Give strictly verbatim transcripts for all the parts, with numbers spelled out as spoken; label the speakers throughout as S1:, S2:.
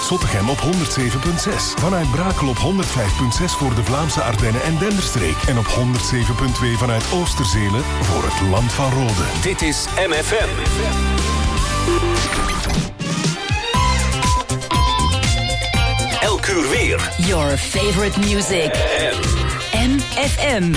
S1: vanuit Zottegem op honderd zeven komma zes. Vanuit Brakel op honderd vijf komma zes voor de Vlaamse Ardennen en Denderstreek. En op honderd zeven komma twee vanuit Oosterzelen voor het Land van Rode.
S2: Dit is M F M. Elk uur weer.
S3: Your favorite music. M F M.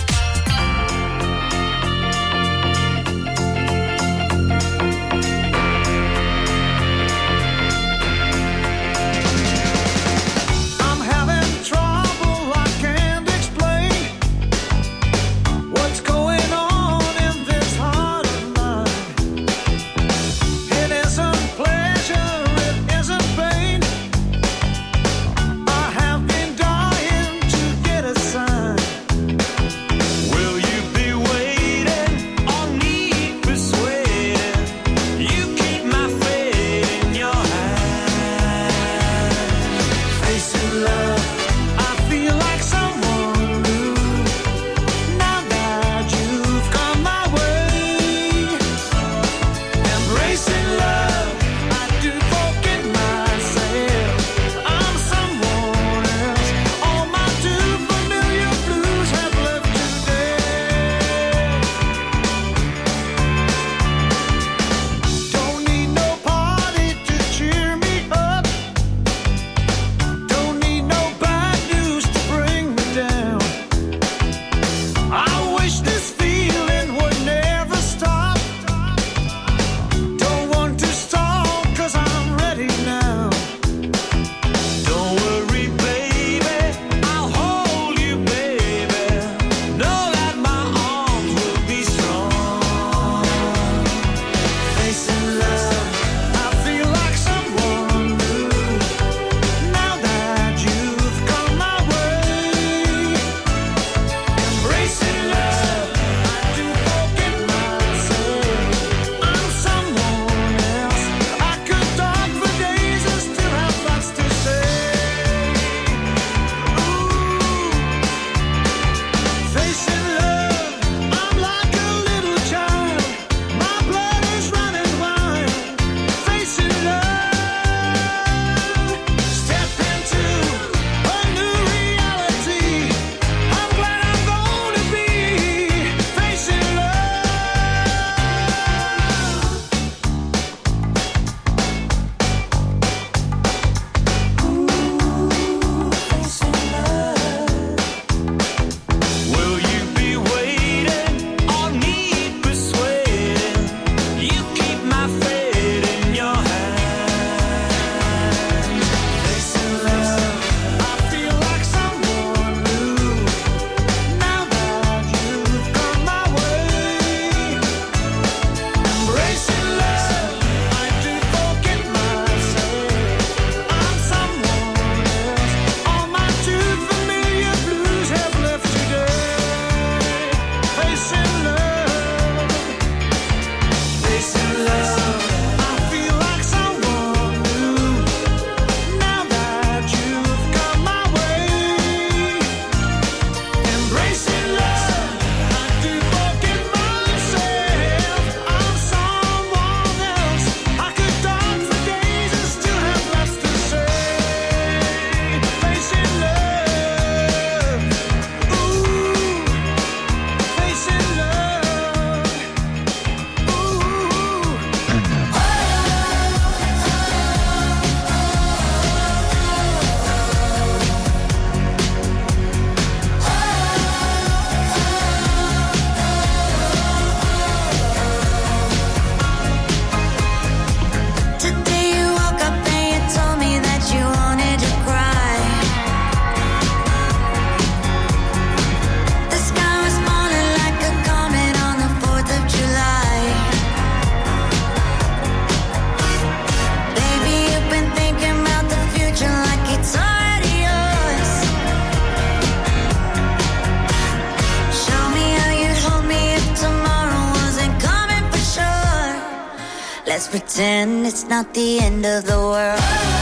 S4: Let's pretend it's not the end of the world.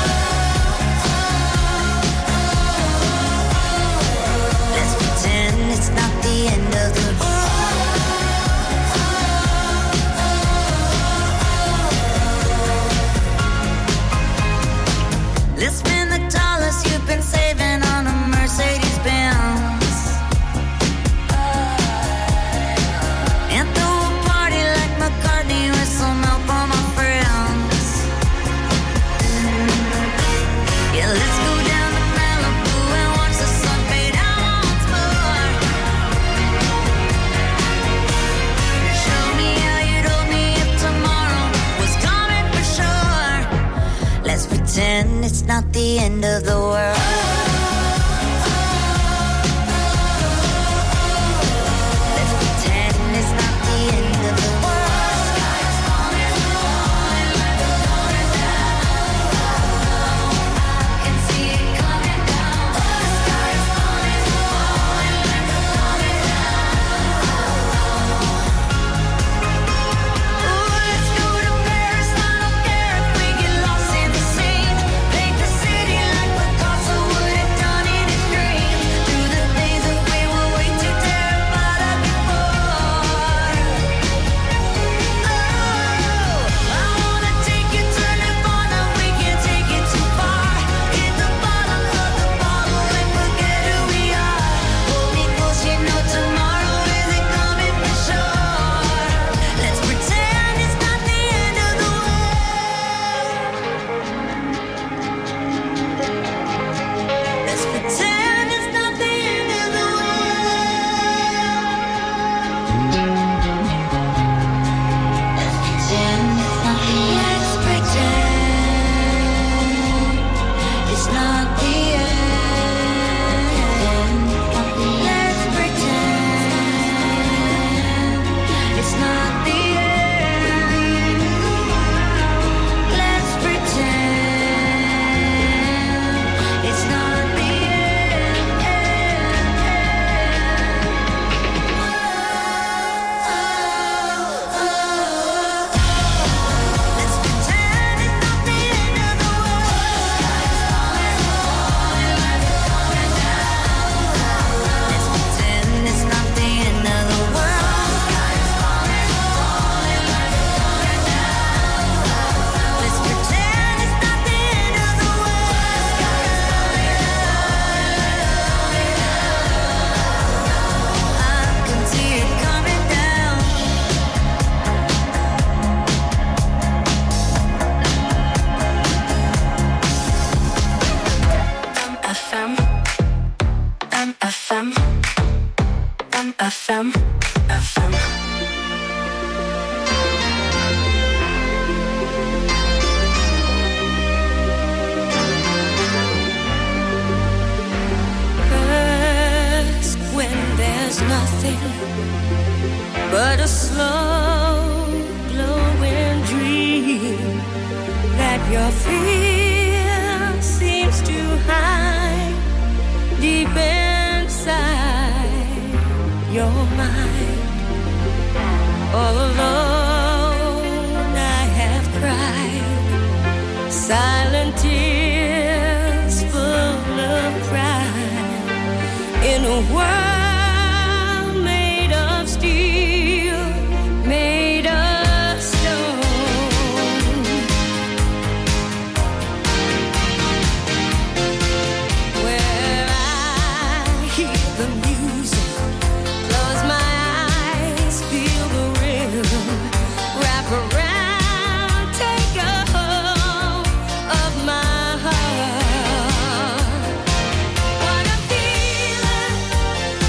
S4: Let's pretend it's not the end of the world. Let's spend the dollars you've been saving on a Mercedes Benz. And throw a party like McCartney with some help on my friends. Yeah, let's go down to Malibu and watch the sun fade out once more. Show me how you'd hold me if tomorrow was coming for sure. Let's pretend it's not the end of the world.
S5: What a feeling.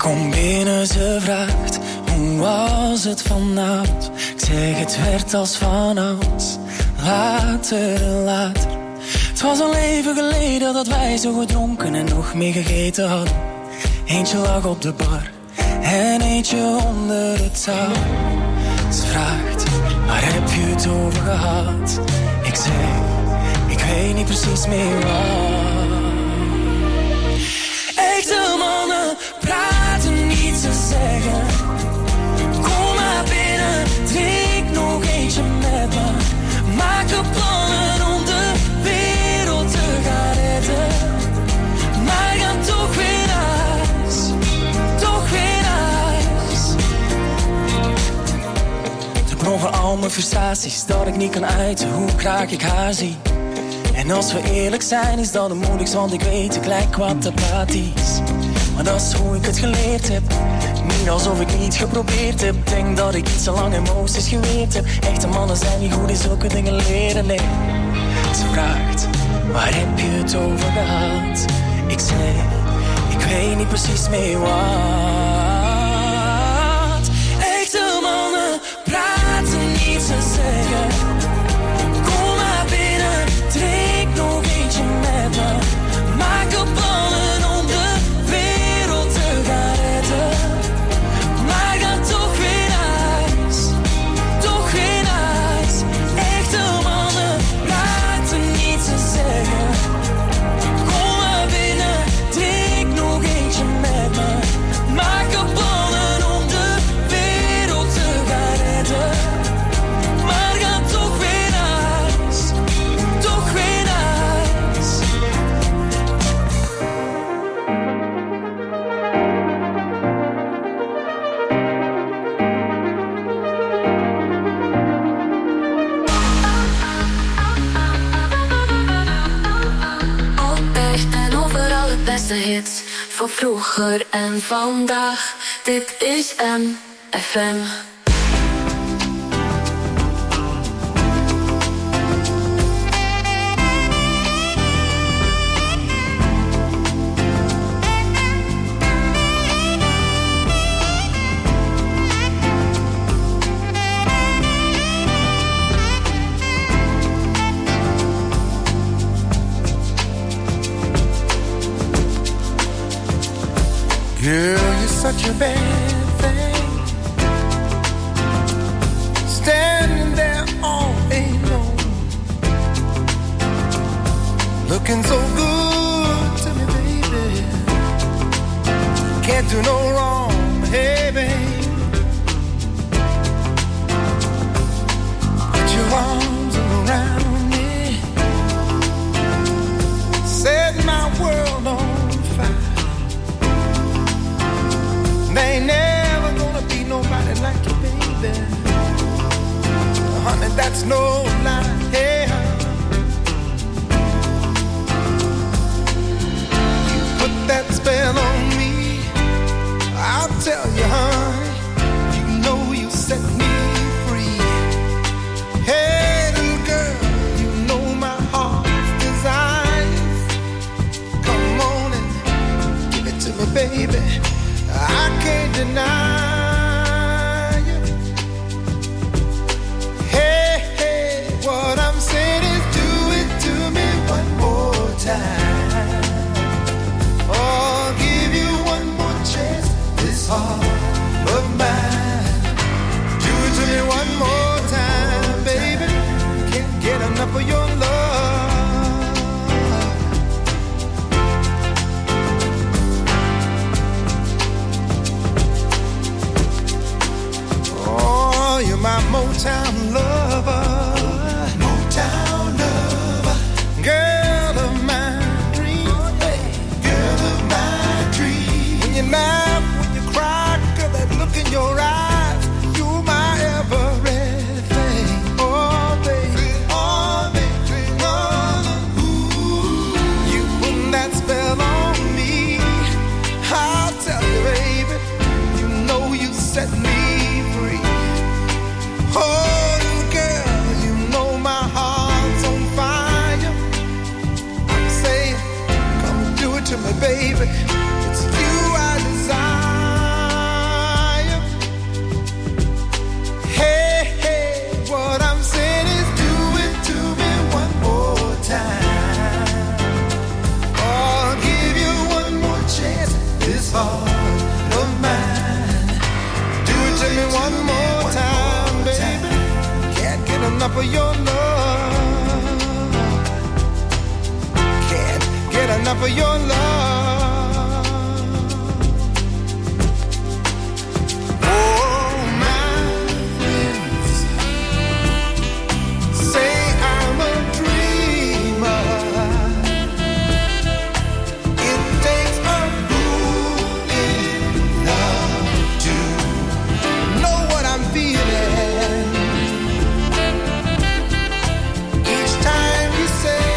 S5: kom binnen, ze vraagt, hoe was het vanavond? Ik zeg, het werd als vanouds, later en later. Het was al even geleden dat wij zo gedronken en nog meer gegeten hadden. Eentje lag op de bar en eentje onder het touw. Ze vraagt, waar heb je het over gehad? Ik zeg, ik weet niet precies meer wat. Echte mannen praten niet, ze zeggen, kom maar binnen, drink nog eentje met me. Maak er plannen om de wereld te gaan redden. Maar ga toch weer naar huis, toch weer naar huis. Er knogen al mijn frustraties dat ik niet kan uiten hoe graag ik haar zie. En als we eerlijk zijn is dat het moeilijkst, want ik weet tegelijk wat de praat is. Maar dat is hoe ik het geleerd heb, niet alsof ik niet geprobeerd heb. Denk dat ik iets te lang emoties geweerd heb. Echte mannen zijn niet goed in zulke dingen leren, nee. Ze vraagt, waar heb je het over gehad? Ik zeg, ik weet niet precies meer wat. Echte mannen praten niet, ze zeggen, kom maar binnen, drink nog eentje met me. Maak er plannen om de wereld te gaan redden. Maar ga toch weer naar huis, toch weer naar huis. Echte mannen praten niet, ze zeggen, kom maar binnen, drink nog eentje met me. Maak er plannen om de wereld te gaan redden. Maar ga toch weer naar huis, toch weer naar huis.
S6: Altijd en overal het beste hits, van vroeger en vandaag. Dit is M F M.
S7: Girl, you're such a bad thing, standing there all alone, looking so good to me, baby. Can't do no wrong, hey, babe. Put your arms around me, set my world on fire. There ain't never gonna be nobody like you, baby. Honey, that's no lie. Yeah. You put that spell on me, I'll tell you, honey. You know you set me free. Hey, little girl, you know my heart's desire. Come on and give it to me, baby. I can't deny you. Hey, hey, what I'm saying is do it to me one more time. Oh, I'll give you one more chance, this heart of mine. Do it to me one more time, baby. Can't get enough of your love. You're my Motown lover, Motown lover, girl of my dreams, hey. Girl of my dreams. When you laugh, when you cry, girl, that look in your eyes, you're my everything. Oh, baby, oh, baby, oh, ooh. You put that spell on me, I'll tell you, baby, you know you set me free. Oh, enough of your love. Oh, my friends say I'm a dreamer. It takes a fool in love to know what I'm feeling. Each time you say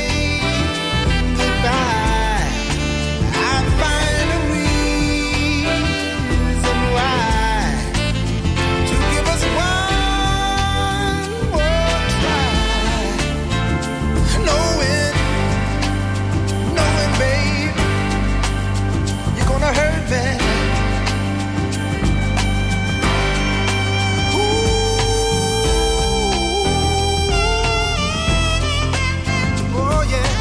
S7: goodbye, I find a reason why to give us one more try. Knowing, knowing, babe, you're gonna hurt me. Ooh, oh yeah.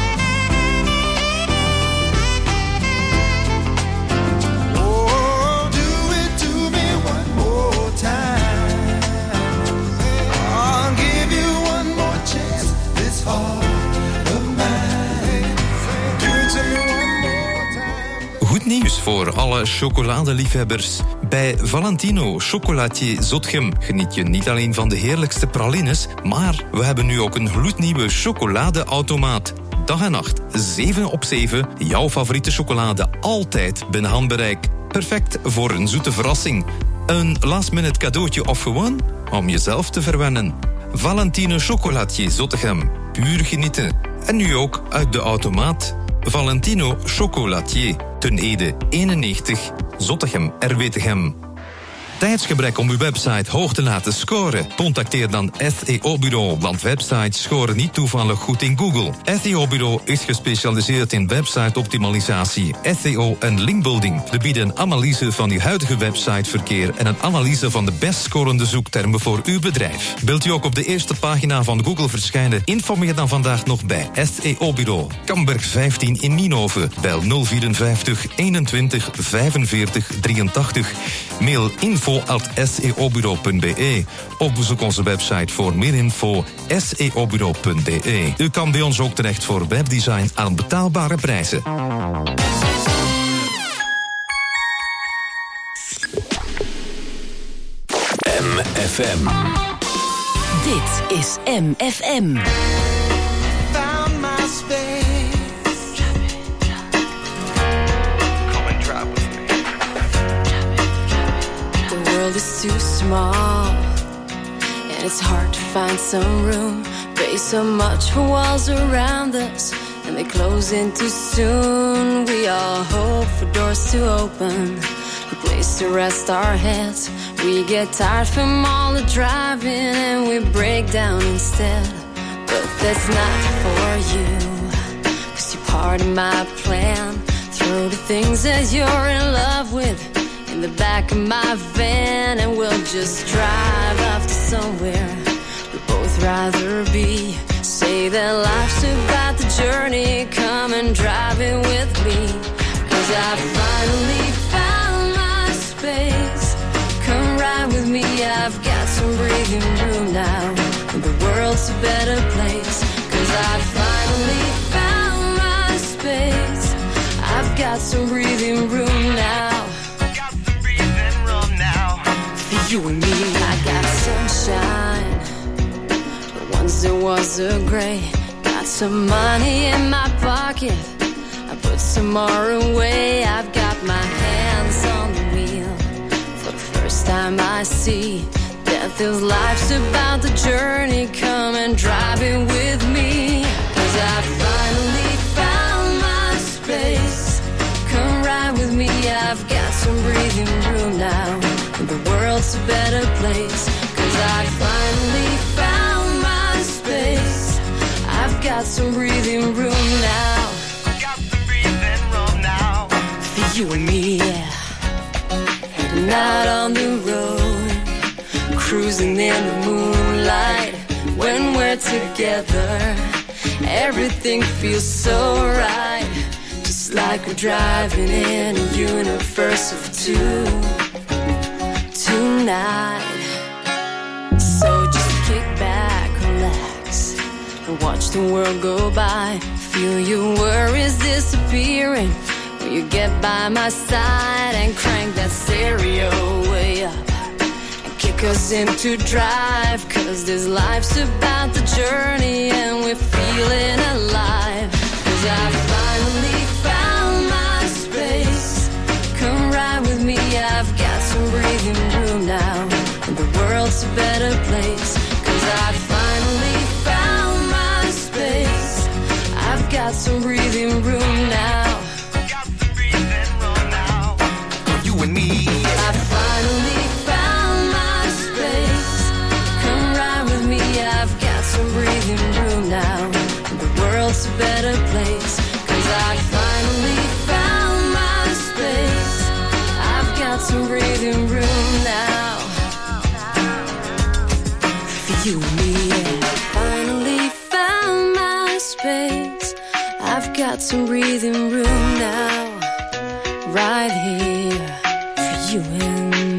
S7: Oh, do it to me one more time. I'll give you one more chance. This heart of mine. Do it to me one more time.
S8: Goed nieuws voor alle chocoladeliefhebbers. Bij Valentino Chocolatier Zotgem geniet je niet alleen van de heerlijkste pralines, maar we hebben nu ook een gloednieuwe chocoladeautomaat. Dag en nacht, zeven op zeven, jouw favoriete chocolade altijd binnen handbereik. Perfect voor een zoete verrassing. Een last-minute cadeautje of gewoon om jezelf te verwennen. Valentino Chocolatier Zottegem, puur genieten. En nu ook uit de automaat. Valentino Chocolatier, Ten Ede eenennegentig, Zottegem, R W Tegem. Tijdsgebrek om uw website hoog te laten scoren? Contacteer dan S E O-bureau, want websites scoren niet toevallig goed in Google. S E O-bureau is gespecialiseerd in website-optimalisatie, S E O en linkbuilding. We bieden een analyse van uw huidige websiteverkeer en een analyse van de best scorende zoektermen voor uw bedrijf. Wilt u ook op de eerste pagina van Google verschijnen? Informeer dan vandaag nog bij S E O-bureau. Kamberg vijftien in Nienhoven. Bel nul vierenvijftig eenentwintig vijfenveertig drieëntachtig. Mail info at s e o bureau punt b e. Of bezoek onze website voor meer info s e o bureau punt b e. U kan bij ons ook terecht voor webdesign aan betaalbare prijzen.
S2: M F M.
S3: Dit is M F M.
S7: Found my space. Come and drive with me.
S6: The world is too small, and it's hard to find some room. Pay so much for walls around us, and they close in too soon. We all hope for doors to open, a place to rest our heads. We get tired from all the driving, and we break down instead. But that's not for you, 'cause you're part of my plan. Throw the things that you're in love with in the back of my van, and we'll just drive off to somewhere we'd both rather be. Say that life's about the journey, come and drive it with me. 'Cause I finally found my space. Come ride with me, I've got some breathing room now, and the world's a better place. 'Cause I finally found my space. I've got some breathing room now.
S7: Got the breathing room now.
S6: For you and me, I got sunshine, but once there was a gray. Got some money in my pocket, I put some more away. I've got my hands on the wheel. For the first time I see that this life's about the journey. Come and drive it with me. 'Cause I finally found my space. Come ride with me, I've got some breathing room now, and the world's a better place. 'Cause I finally found my space. I've got some breathing room now.
S7: Got the breathing room now.
S6: For you and me, yeah. Heading out on the road, cruising in the moonlight. When we're together, everything feels so right. Just like we're driving in a universe of two tonight. So just kick back, relax, and watch the world go by. Feel your worries disappearing when you get by my side and crank that stereo way up and kick us into drive. Cause this life's about the journey and we're feeling alive. Cause I finally found my space. Come ride with me, I've got some breathing room now, and the world's a better place. Cause I finally found my space. I've got some breathing room now.
S7: Got some breathing room now. You and me.
S6: I finally found my space. Come ride with me, I've got some breathing room now, and the world's a better place. Cause I finally found my space. I've got some breathing room now. For you and me, I finally found my space. I've got some breathing room now, right here for you and me.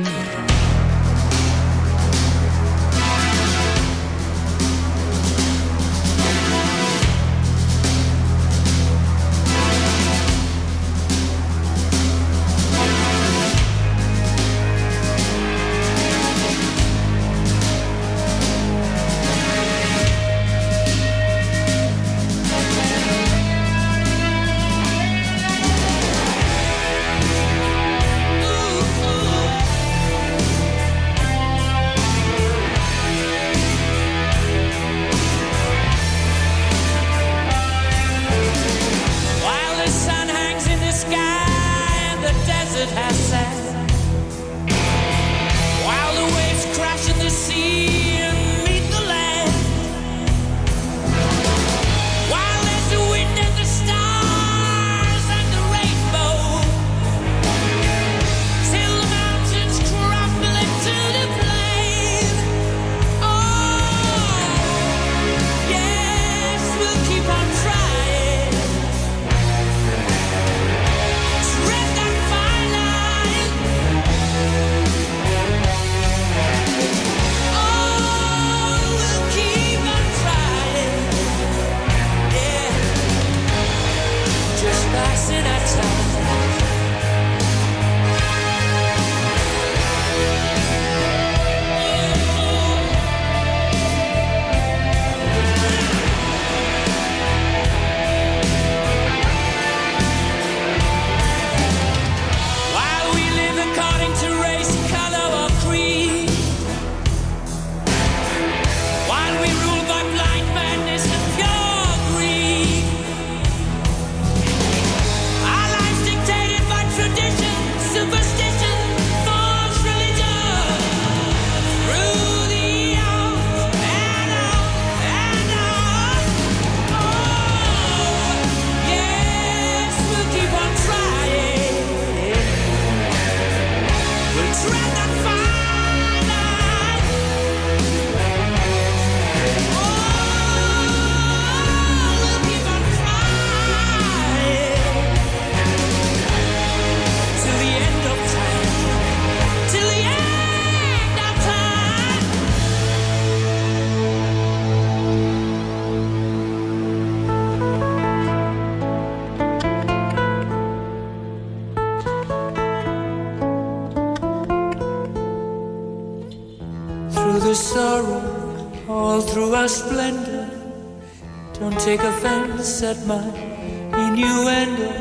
S5: The sorrow, all through our splendor. Don't take offense at my innuendo.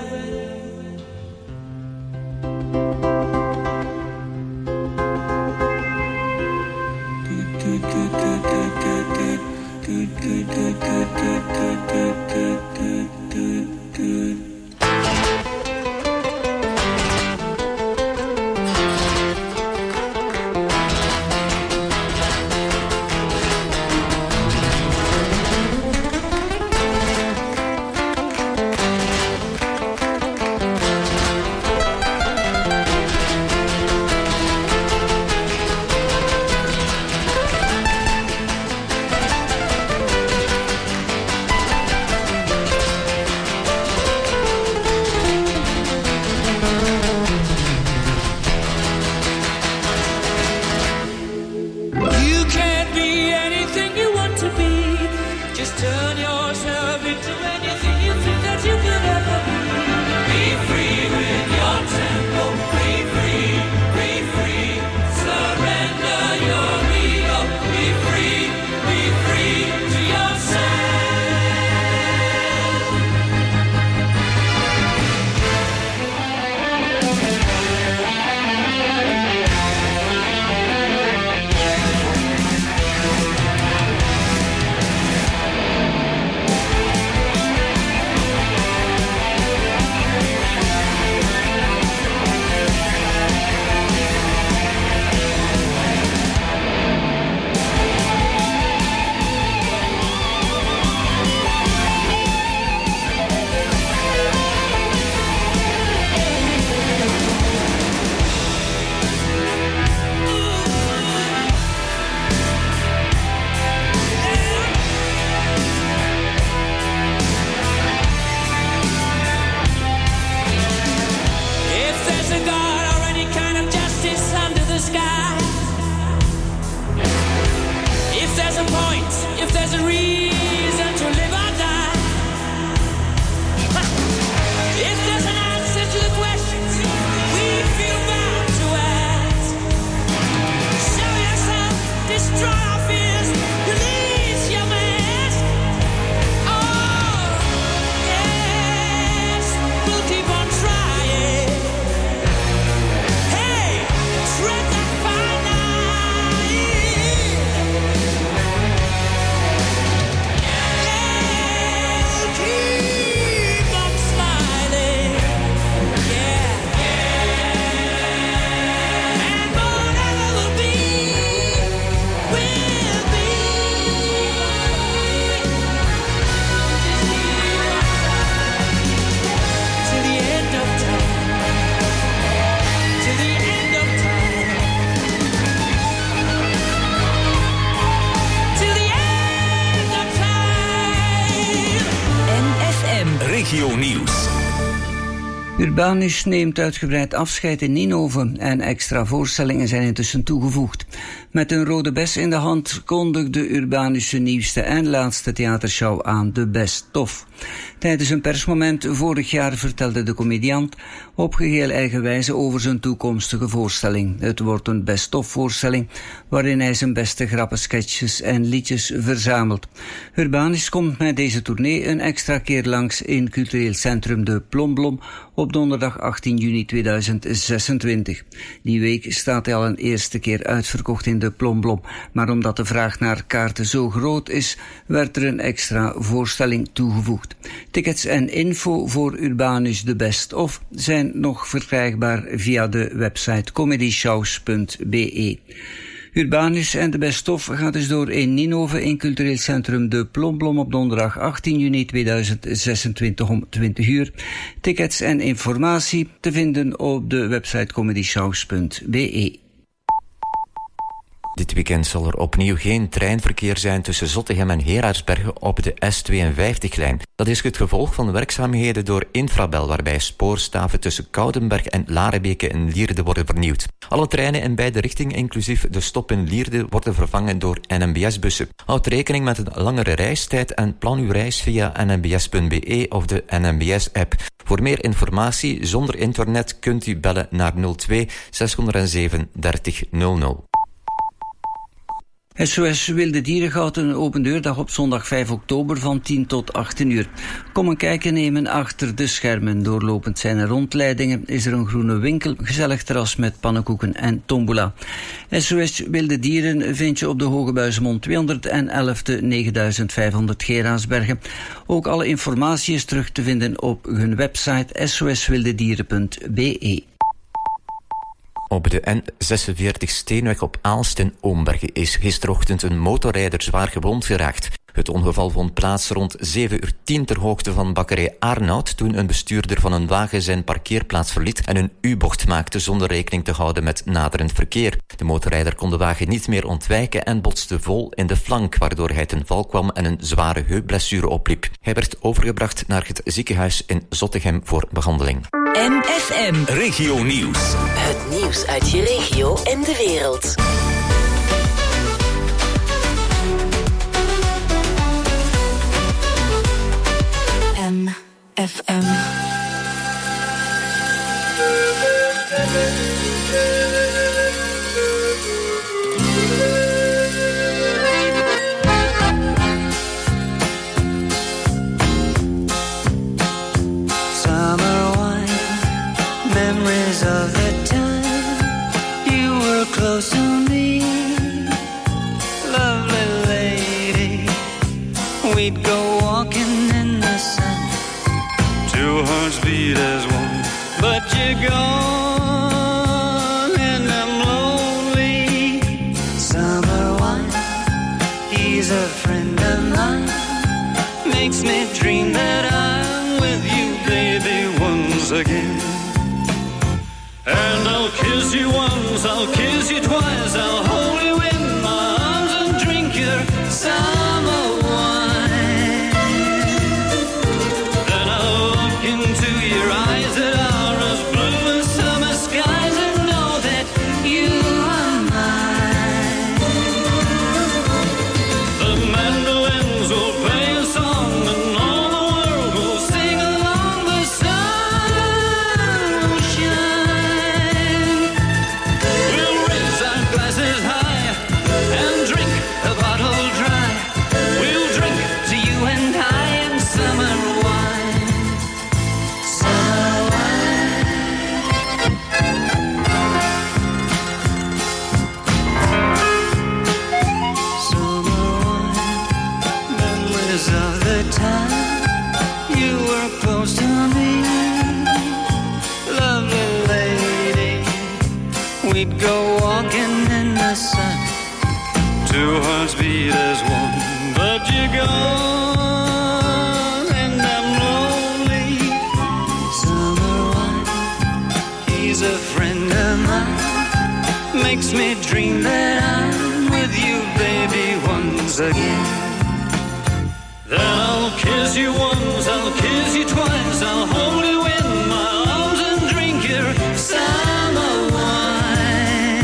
S5: Just turn yourself into anything you think that you could ever be. Be free with your tempo. Be free, be free. Surrender your ego. Be free, be free to yourself. If there's a reason to live or die, if there's an answer to the questions we feel bound to ask, show yourself, destroy our fears, release your mask. Oh, yes, we'll keep on trying. Hey, tread that fine line.
S2: Regio Nieuws.
S9: Urbanus neemt uitgebreid afscheid in Ninove en extra voorstellingen zijn intussen toegevoegd. Met een rode bes in de hand kondigde Urbanus zijn nieuwste en laatste theatershow aan, de Best Of. Tijdens een persmoment vorig jaar vertelde de comediant op geheel eigen wijze over zijn toekomstige voorstelling. Het wordt een Best Of voorstelling waarin hij zijn beste grappen, sketches en liedjes verzamelt. Urbanus komt met deze tournee een extra keer langs in cultureel centrum De Plomblom op donderdag achttien juni tweeduizend zesentwintig. Die week staat hij al een eerste keer uitverkocht in De Plomblom, maar omdat de vraag naar kaarten zo groot is, werd er een extra voorstelling toegevoegd. Tickets en info voor Urbanus de Best Of zijn nog verkrijgbaar via de website comedyshows punt be. Urbanus en de Best Of gaat dus door in Ninove in cultureel centrum De Plomblom op donderdag achttien juni tweeduizend zesentwintig om twintig uur. Tickets en informatie te vinden op de website comedyshows punt be.
S10: Dit weekend zal er opnieuw geen treinverkeer zijn tussen Zottegem en Heraersbergen op de S tweeënvijftig-lijn. Dat is het gevolg van werkzaamheden door Infrabel, waarbij spoorstaven tussen Koudenberg en Larebeke en Lierde worden vernieuwd. Alle treinen in beide richtingen, inclusief de stop in Lierde, worden vervangen door N M B S-bussen. Houd rekening met een langere reistijd en plan uw reis via n m b s punt be of de N M B S-app. Voor meer informatie zonder internet kunt u bellen naar nul twee zeshonderdzeven dertig nul nul.
S9: S O S Wilde Dieren houdt een open deurdag op zondag vijf oktober van tien tot achttien uur. Kom een kijkje nemen achter de schermen. Doorlopend zijn er rondleidingen, is er een groene winkel, gezellig terras met pannenkoeken en tombola. S O S Wilde Dieren vind je op de Hoge Buizemond tweehonderdelf te negenduizend Geraasbergen. Ook alle informatie is terug te vinden op hun website s o s wilde dieren punt be.
S10: Op de N zesenveertig Steenweg op Aalst in Oombergen is gisterochtend een motorrijder zwaar gewond geraakt. Het ongeval vond plaats rond zeven uur tien ter hoogte van bakkerij Arnoud, toen een bestuurder van een wagen zijn parkeerplaats verliet en een U-bocht maakte zonder rekening te houden met naderend verkeer. De motorrijder kon de wagen niet meer ontwijken en botste vol in de flank, waardoor hij ten val kwam en een zware heupblessure opliep. Hij werd overgebracht naar het ziekenhuis in Zottegem voor behandeling.
S3: M F M
S2: Regio Nieuws.
S3: Het nieuws uit je regio en de wereld.
S6: F M.
S11: Summer wine, memories of the time you were close to me, lovely lady. We'd go walking in the sun, two hearts beat as one, but you're gone and I'm lonely. Summer wine, he's a friend of mine, makes me dream that I'm with you, baby, once again. And I'll kiss you once, I'll kiss you twice, I'll hold you in my arms and drink your summer wine. Then I'll look into your eyes that are as blue as summer skies and know that you are mine. The mandolins will play a song and all the world will sing along. The sun will shine. We'll raise our glasses high and drink the bottle dry. We'll drink to you and I in summer wine. Summer wine. Summer wine. Memories of the time you were close to me, lovely lady. We'd go walking in the sun, two hearts beat as one, but you're gone and I'm lonely. Summer wine, he's a friend of mine, makes me dream that I'm with you, baby, once again. Then I'll kiss you once, I'll kiss you twice, I'll hold you in my arms and drink your summer wine.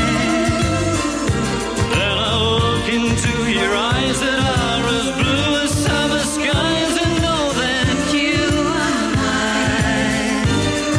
S11: Then I'll look into your eyes that are as blue as summer skies and know that you are mine.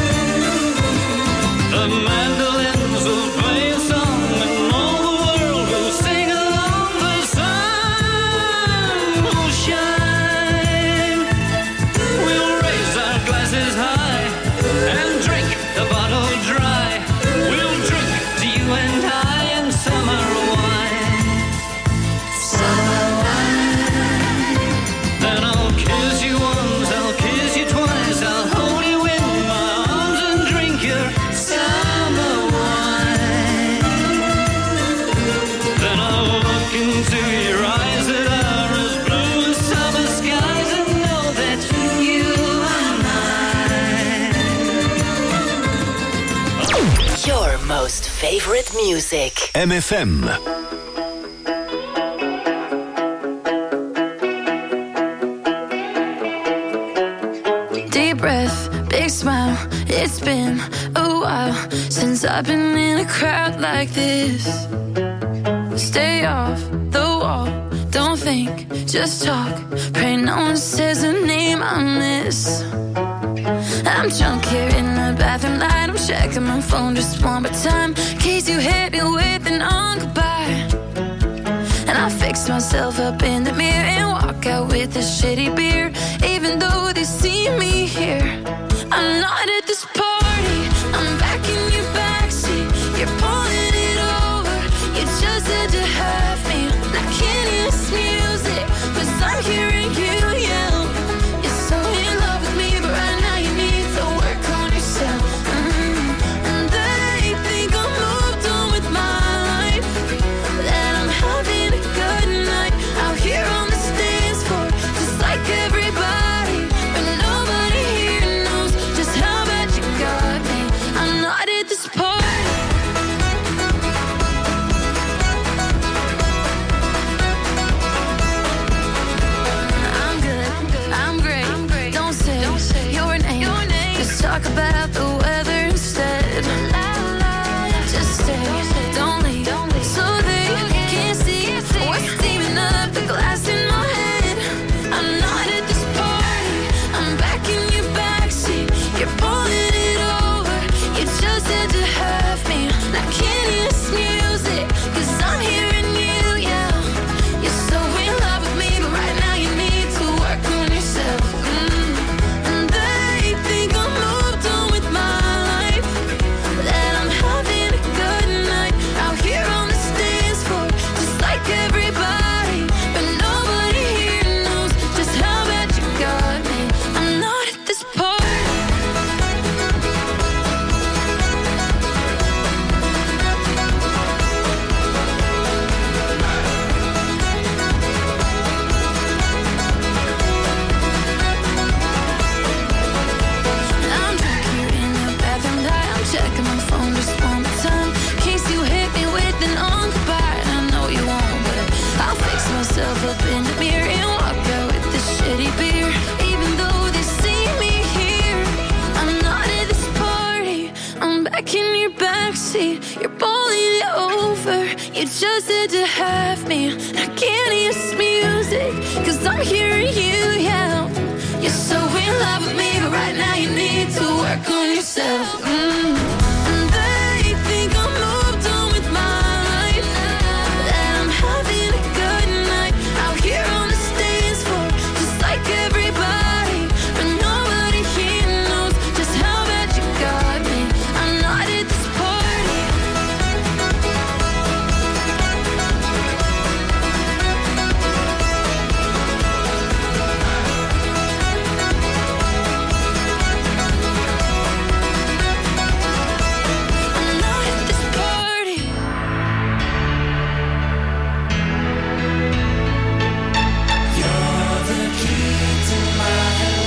S11: The mandolins will play a song and all the world will sing along. The sun will shine. We'll raise our glasses high and drink the bottle dry. We'll drink to you and I in summer wine. Summer wine. Then I'll kiss you once, I'll kiss you twice, I'll hold you in my arms and drink your summer wine. Then I'll look into your eyes that are as blue as summer skies and know that you are mine.
S3: Your most favorite music.
S2: M F M.
S6: Deep breath, big smile. It's been a while since I've been in a crowd like this. Stay off the wall, don't think, just talk. Pray no one says a name I miss. I'm drunk here in the bathroom light. I'm checking my phone just one more time, in case you hit me with an on goodbye. And I fix myself up in the mirror and walk out with a shitty beer. Even though they see me here, I'm not at this party. I'm back in your backseat. You're pulling it over. You just had to have me. I can't hear this music, 'cause I'm hearing you yell. You're so in love with me, but right now you need to work on yourself. Mm-hmm. And they think I'm moved on with my life, that I'm having a good night out here on the dance floor, just like everybody just said to have me. I can't hear this music, cause I'm hearing you yell. You're so in love with me, but right now you need to work on yourself. Mm. And they think I'm moved on with my life, that I'm having a good night out here on the dance floor, just like everybody. But nobody here knows just how bad you got me. I'm not at this party. I'm not at this party. You're the key to my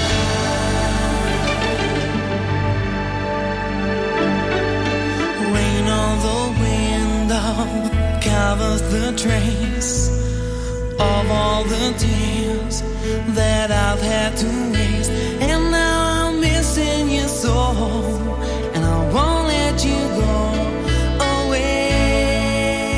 S6: life. Rain on the window covers the trace of all the tears that I've had to waste. And now I'm missing you so, and I won't let you go away.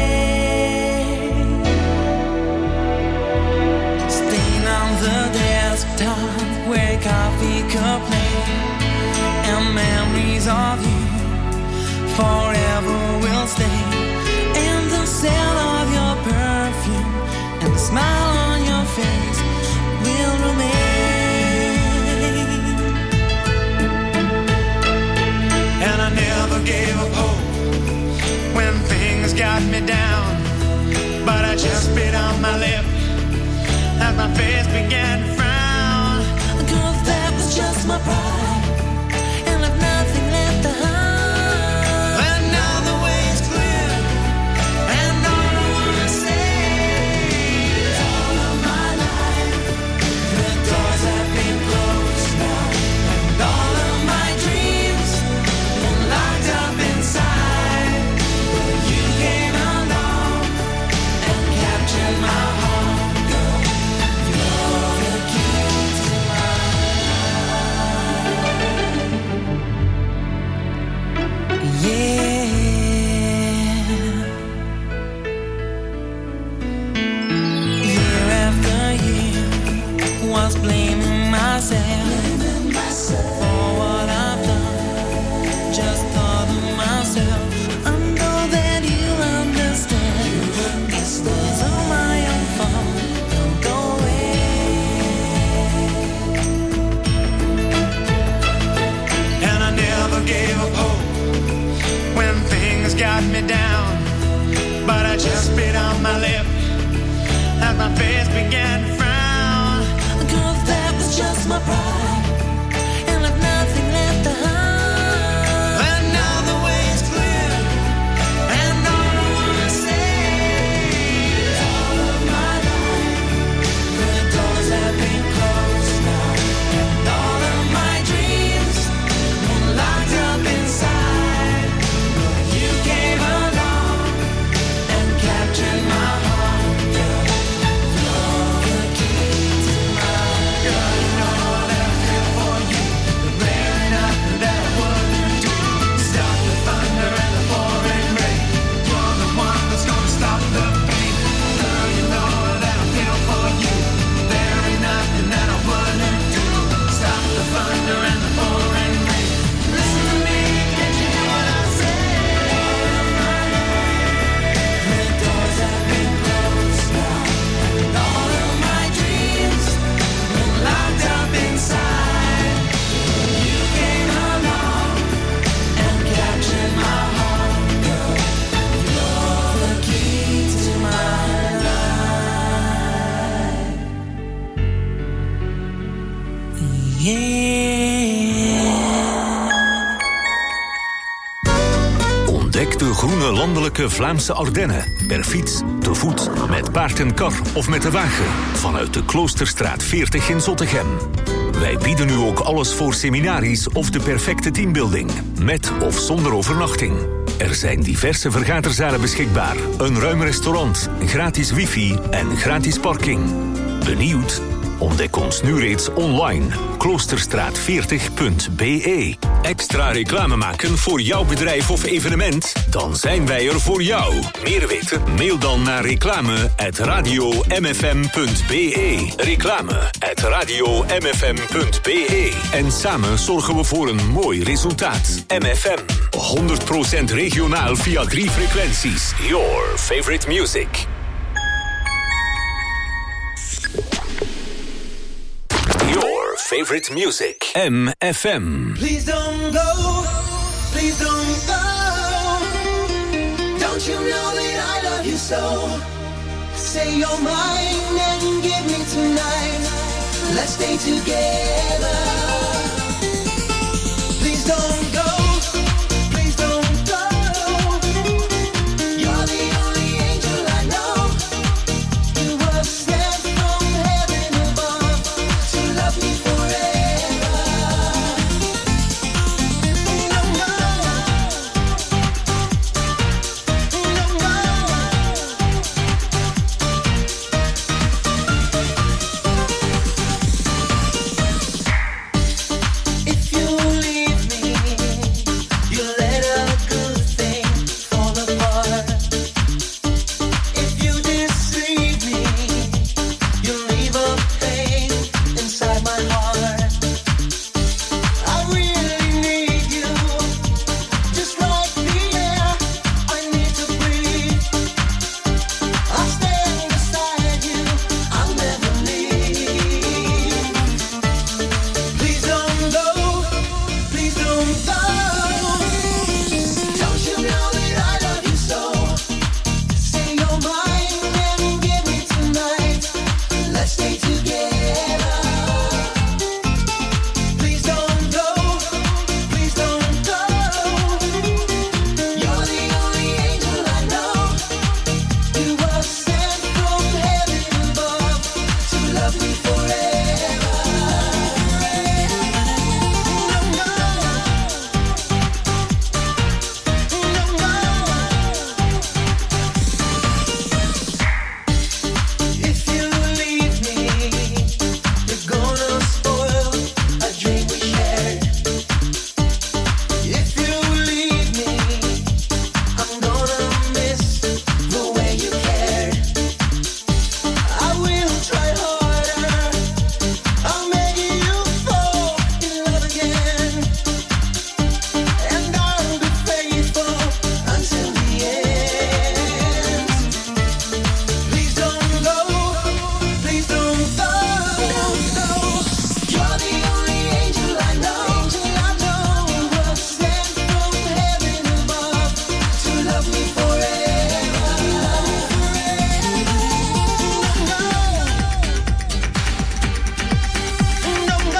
S6: Staying on the desktop where coffee cup lay, and memories of you forever will stay. And the scent of your perfume and the smile on your face will remain.
S7: And I never gave up hope when things got me down, but I just bit on my lip as my face began to frown.
S6: Girl, that was just my pride, and I've nothing left to hide.
S7: And now the way's clear, and all I wanna say is all of my life the doors have been closed now, and all of my dreams been locked up inside. But you came along and captured my heart, girl. You're the key to my life.
S6: Yeah. Year after year was blaming myself for what I've done. Just thought of myself. I know that you understand. It's all my own fault. Don't go away.
S7: And I never gave up hope when things got me down, but I just bit on my lip as my face began to frown.
S6: Girl, that was just my pride, and I've nothing left to hide.
S7: And now the way's clear, and all I wanna say is all of my life the doors have been closed now, and all of my dreams been locked up inside. But you came along and captured my heart, girl. You're the key to my girl. You know that I feel for you. The very nothing that I wouldn't do. Stop the thunder and the pouring rain. You're the one that's gonna stop the pain. Girl, you know that I feel for you. There ain't nothing that I wouldn't do. Stop the thunder and the pouring rain. Listen to me, can't you hear what I say? The doors have been closed now, and all of my dreams been locked up inside. You came along and captured my heart, girl. You're the key to my life.
S6: Yeah.
S12: Ontdek de groene landelijke Vlaamse Ardennen. Per fiets, te voet, met paard en kar of met de wagen. Vanuit de Kloosterstraat veertig in Zottegem. Wij bieden u ook alles voor seminaries of de perfecte teambuilding. Met of zonder overnachting. Er zijn diverse vergaderzalen beschikbaar. Een ruim restaurant, gratis wifi en gratis parking. Benieuwd? Ontdek ons nu reeds online. kloosterstraat veertig punt b e. Extra reclame maken voor jouw bedrijf of evenement? Dan zijn wij er voor jou. Meer weten? Mail dan naar reclame at radio m f m punt b e. Reclame at radio m f m punt b e. En samen zorgen we voor een mooi resultaat. M F M. honderd procent regionaal via drie frequenties. Your favorite music. Your favorite music. M F M.
S5: Please don't go, please don't go. Don't you know that I love you so? Say you're mine and give me tonight. Let's stay together. Please don't go, please don't go. You're the only angel I know. You were sent from heaven above to love me forever. No, no, no, no. If you leave me, you let a good thing fall apart. If you deceive me, you leave a pain inside my heart. I really need you, just like the air I need to breathe. I'll stand beside you, I'll never leave. Please don't go, please don't go. Don't you know that I love you so? Say you're mine and give me tonight. Let's stay together. Please don't go, please don't go. You're the only angel I know. You were sent from heaven above to love me forever. No, no, no, no. If you leave me, you're gonna spoil a dream we shared. If you leave me, I'm gonna miss the way you cared. I will try harder, I'll make you fall in love again. And I'll be faithful until the end. Please don't go, please don't go. You're the only angel I know. You were sent from heaven above to love me forever. No, no,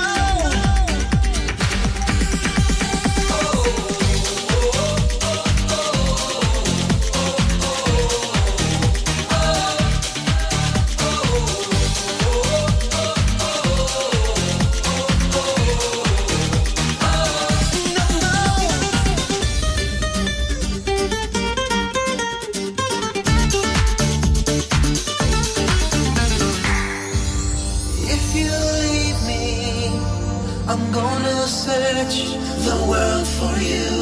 S5: If you leave me, I'm gonna search the world for you.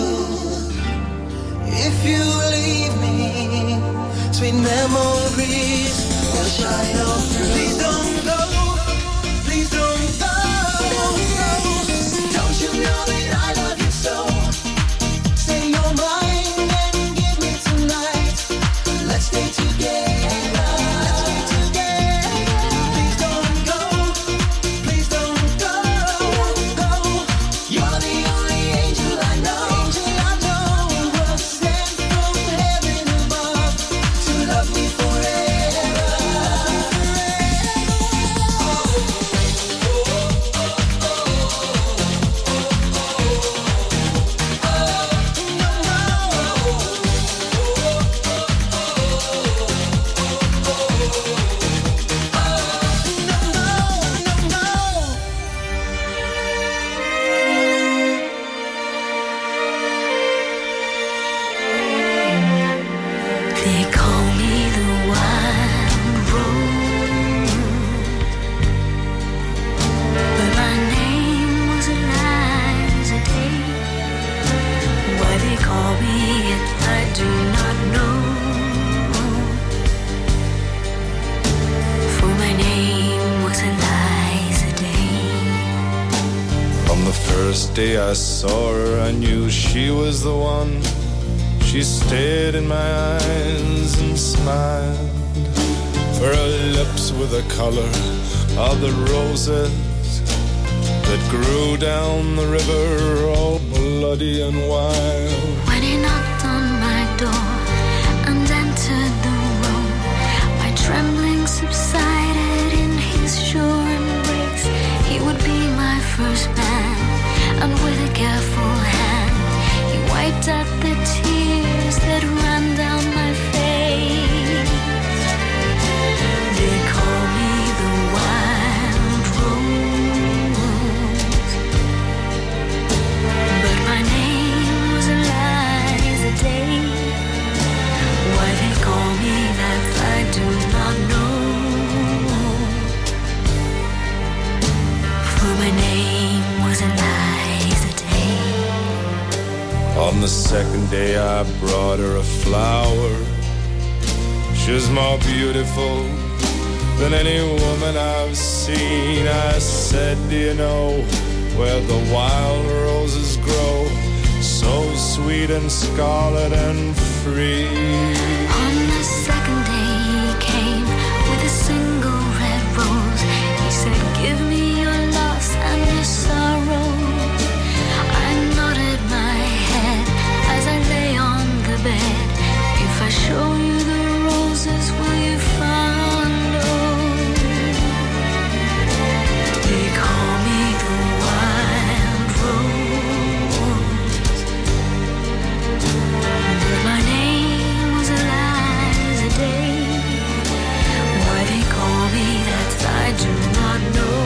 S5: If you leave me, sweet memories will shine on through. Please don't go, please don't go. Don't you know that I love you so? Say you're mine and give me tonight. Let's stay together. Let's stay together. Please don't go, please don't go, go. You're the only angel I know. Angel I know. You were sent from heaven above to love me forever. Oh, oh, oh.
S13: From the first day I saw her, I knew she was the one. She stared in my eyes and smiled. For her lips were the color of the roses that grew down the river, all bloody and wild.
S14: When he knocked on my door and entered the room, my trembling subsided in his sure embrace. He would be my first man, and with a careful hand he wiped out the tears that ran down my face. They call me the wild rose, but my name was Eliza Day. Why they call me that I do not know, for my name was Eliza Day.
S13: On the second day I brought her a flower. She was more beautiful than any woman I've seen. I said, do you know where the wild roses grow, so sweet and scarlet and free?
S14: On the second day he came with a single red rose. He said, give me your loss and your sorrow. I nodded my head as I lay on the bed. If I show you the roses, will you follow? They call me the wild rose, but my name was Eliza Day. Why they call me that I do not know,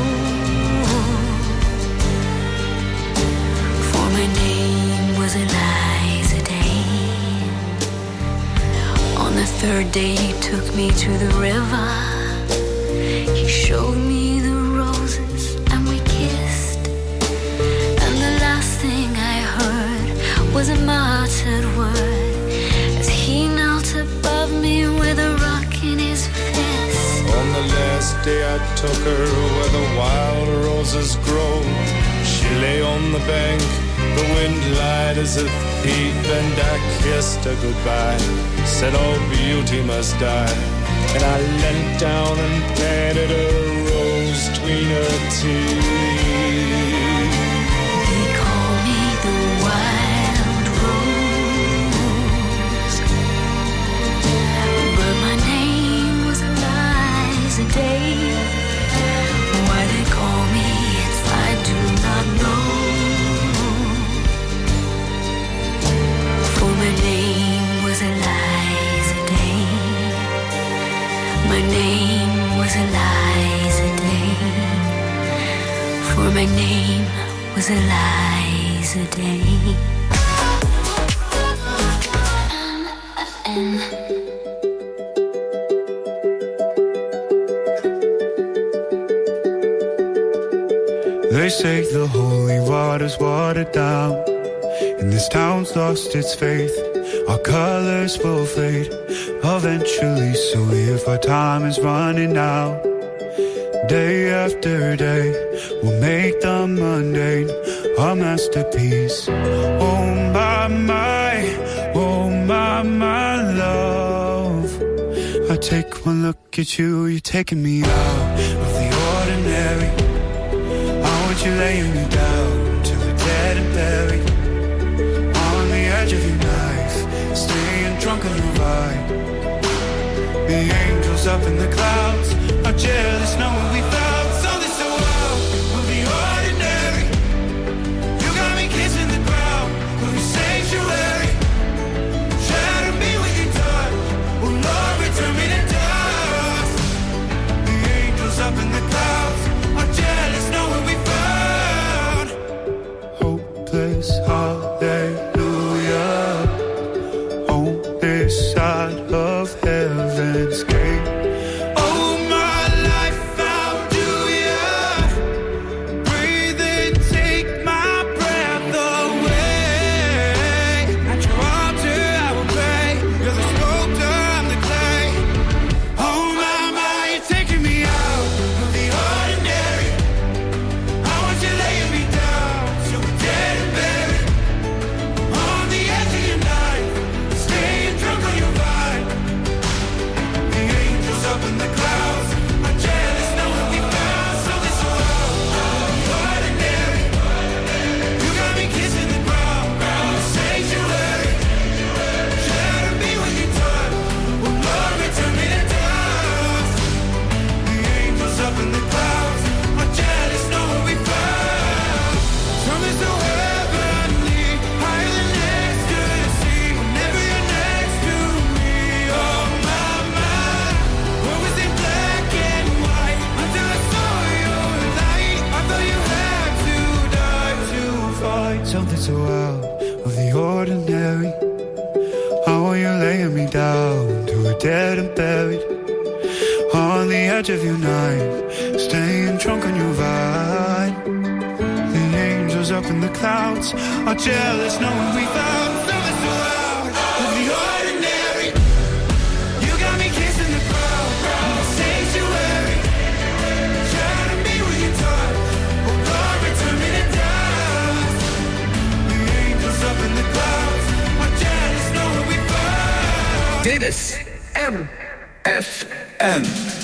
S14: for my name was Eliza Day. On the third day he took me to the river. He showed me the roses and we kissed. And the last thing I heard was a muttered word as he knelt above me with a rock in his fist.
S13: On the last day I took her where the wild roses grow. She lay on the bank, the wind lied as a thief, and I kissed her goodbye, said all beauty must die. And I leant down and planted a rose between her teeth.
S14: They call me the wild rose, but my name was Eliza Day. Why they call me it I do not know, for my name was Eliza Day. My name was Eliza Day, for my name was Eliza Day. M F M.
S15: They say the holy water's watered down, and this town's lost its faith. Our colors will fade eventually, so if our time is running out, day after day, we'll make the mundane our masterpiece. Oh my, my, oh my, my love, I take one look at you, you're taking me out of the ordinary. I want you laying me down till we're dead and buried on the edge of your knife, staying drunk on the ride. The angels up in the clouds are jealous knowing we found something so wild. We'll be ordinary. You got me kissing the ground. We'll be sanctuary. Shatter me with your touch. Oh Lord, return me to dust. The angels up in the clouds are jealous knowing we found hopeless hallelujah on this side of heaven's gate. Oh, my life found something so out of the ordinary. How are you laying me down to a dead and buried on the edge of your night, staying drunk on your vine. The angels up in the clouds are jealous knowing we found something so out of the ordinary. You got me kissing the crowd in the sanctuary, trying to be with your touch. Oh God, return me to dust. The angels up in the clouds are jealous knowing we found.
S16: Dit is M F M.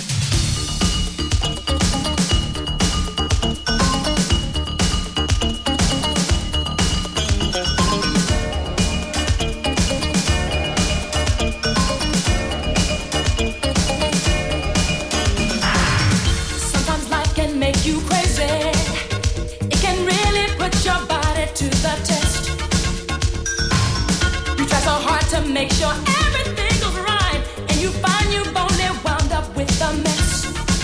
S5: Make sure everything goes right, and you find you've only wound up with a mess.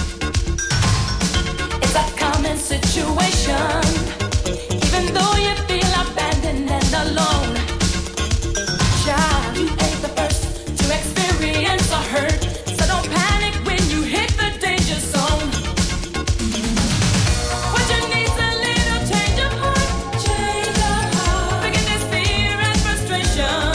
S5: It's a common situation, even though you feel abandoned and alone. Child, you ain't the first to experience a hurt, so don't panic when you hit the danger zone. What you need's a little change of heart, change of heart. Forgiveness, fear, and frustration.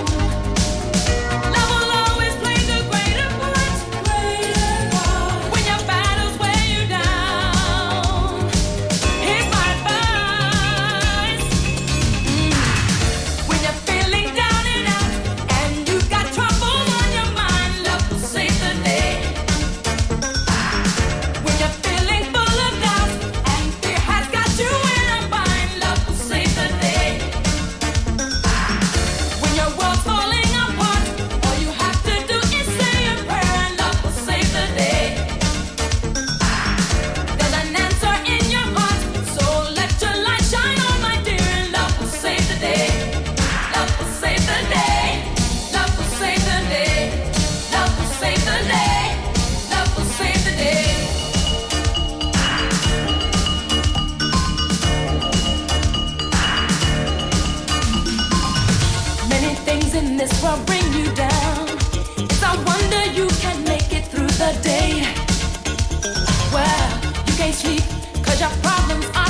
S5: This will bring you down. It's a wonder you can make it through the day. Well, you can't sleep 'cause your problems are